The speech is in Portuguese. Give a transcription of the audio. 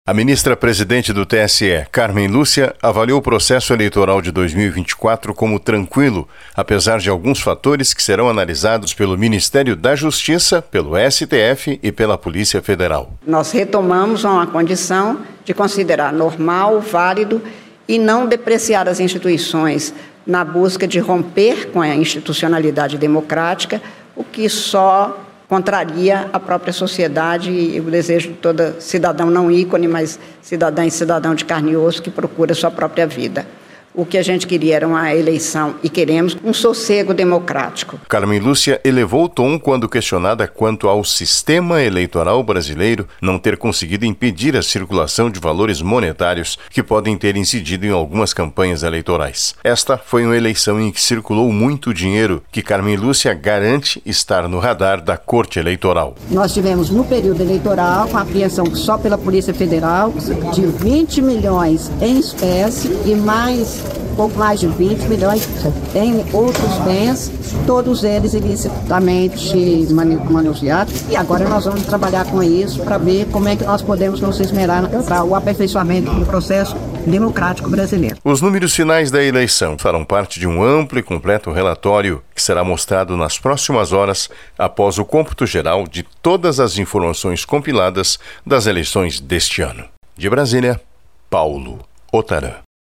A ministra-presidente do TSE, Carmen Lúcia, avaliou o processo eleitoral de 2024 como tranquilo, apesar de alguns fatores que serão analisados pelo Ministério da Justiça, pelo STF e pela Polícia Federal. Nós retomamos uma condição de considerar normal, válido e não depreciar as instituições na busca de romper com a institucionalidade democrática, o que só contraria a própria sociedade e o desejo de todo cidadão não ícone, mas cidadã e cidadão de carne e osso que procura sua própria vida. O que a gente queria era uma eleição e queremos um sossego democrático. Carmen Lúcia elevou o tom quando questionada quanto ao sistema eleitoral brasileiro não ter conseguido impedir a circulação de valores monetários que podem ter incidido em algumas campanhas eleitorais. Esta foi uma eleição em que circulou muito dinheiro, que Carmen Lúcia garante estar no radar da Corte Eleitoral. Nós tivemos no período eleitoral uma apreensão só pela Polícia Federal de 20 milhões em espécie e pouco mais de 20 milhões em outros bens, todos eles ilicitamente manuseados. E agora nós vamos trabalhar com isso para ver como é que nós podemos nos esmerar para o aperfeiçoamento do processo democrático brasileiro. Os números finais da eleição farão parte de um amplo e completo relatório que será mostrado nas próximas horas após o cômputo geral de todas as informações compiladas das eleições deste ano. De Brasília, Paulo Otarã.